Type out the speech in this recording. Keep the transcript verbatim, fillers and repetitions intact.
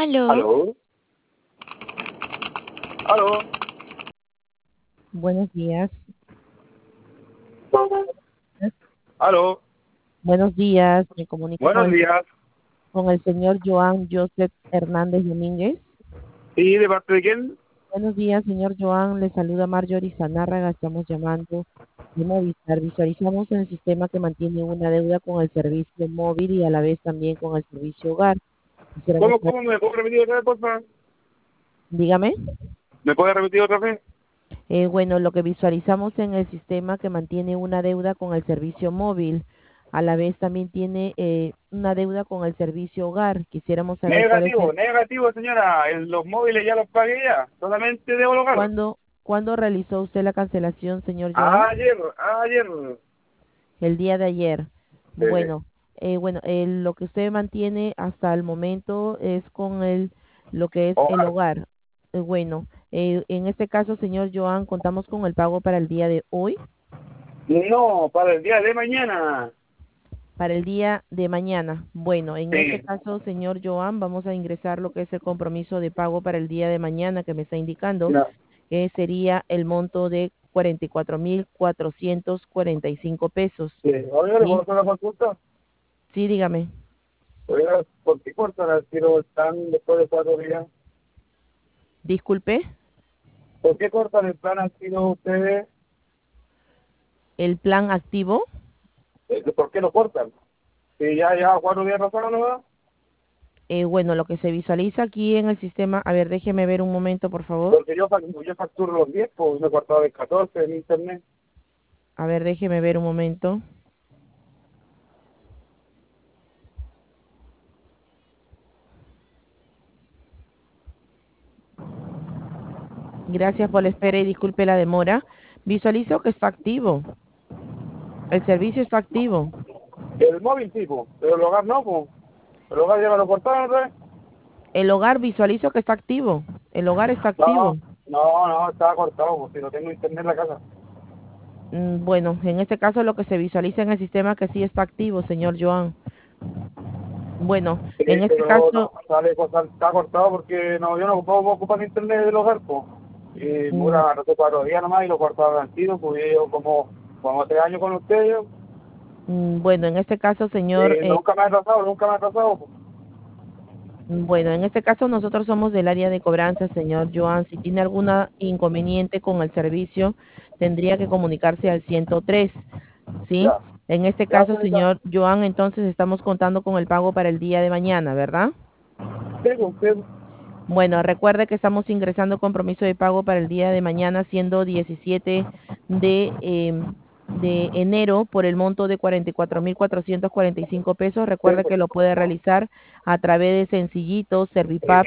Aló. ¿Aló? ¿Aló? Buenos días. ¿Aló? Buenos días. Me comunico con Buenos el, días. con el señor Joan Joseph Hernández Domínguez. ¿Sí? ¿De parte de quién? Buenos días, señor Joan. Le saluda Marjorie Zanárraga. Estamos llamando de Movistar. Visualizamos en el sistema que mantiene una deuda con el servicio móvil y a la vez también con el servicio hogar. Quisiéramos ¿Cómo, saber- cómo me puedo repetir otra vez, por favor? dígame. ¿Me puede repetir otra vez? Eh, bueno, lo que visualizamos en el sistema que mantiene una deuda con el servicio móvil, a la vez también tiene eh, una deuda con el servicio hogar. Quisiéramos saber cuál es Negativo, el, negativo, señora. El- los móviles ya los pagué ya. Solamente debo local. cuándo, cuándo realizó usted la cancelación, señor Joan. Ayer, ayer. El día de ayer. Eh, Bueno, eh, bueno, eh, lo que usted mantiene hasta el momento es con el, lo que es el hogar. hogar. Eh, bueno, eh, en este caso, señor Joan, contamos con el pago para el día de hoy. No, para el día de mañana. Para el día de mañana. Bueno, en este Sí. caso, señor Joan, vamos a ingresar lo que es el compromiso de pago para el día de mañana que me está indicando, No. que sería el monto de cuarenta y cuatro mil cuatrocientos cuarenta y cinco pesos. Sí. Oiga, ¿le puedo ¿Sí? hacer una consulta? Sí, dígame. Oiga, ¿por qué cortan el tiro están después de cuatro días? Disculpe, ¿Por qué cortan el plan al tiro ustedes? el plan activo. Eh, ¿Por qué lo cortan? Si ya ya cuatro días pasaron, ¿no? Eh, bueno, lo que se visualiza aquí en el sistema, a ver, déjeme ver un momento, por favor. Porque yo, fac- yo facturo los diez, pues me he cortado el catorce en internet. A ver, déjeme ver un momento. Gracias por la espera y disculpe la demora. Visualizo que está activo. El servicio está activo. El móvil sí, pues, pero el hogar no, pues. El hogar ya me lo cortaron otra vez. El hogar visualizo que está activo. El hogar está No, activo. no, no, estaba cortado, pues si no tengo internet en la casa. Mm, Bueno, en este caso lo que se visualiza en el sistema que sí está activo, señor Joan. Bueno, Sí, en este pero no, caso, sale, pues, sal- está cortado porque no, yo no puedo ocupar internet del hogar, pues. Y mm, dura, no sé, cuatro días nomás y lo cortaron al tiro, pues yo como, como tres años con ustedes, mm, bueno, en este caso, señor, y eh, nunca me ha atrasado, nunca me ha atrasado, pues. mm, bueno, en este caso nosotros somos del área de cobranza, señor Joan. Si tiene alguna inconveniente con el servicio, tendría que comunicarse al ciento tres, ¿sí? Ya, En este ya, caso, señorita. señor Joan, entonces estamos contando con el pago para el día de mañana, ¿verdad? Tengo usted. Bueno, recuerde que estamos ingresando compromiso de pago para el día de mañana, siendo diecisiete de, em, de enero, por el monto de cuarenta y cuatro mil cuatrocientos cuarenta y cinco pesos. Recuerde que lo puede realizar a través de Sencillito, Servipap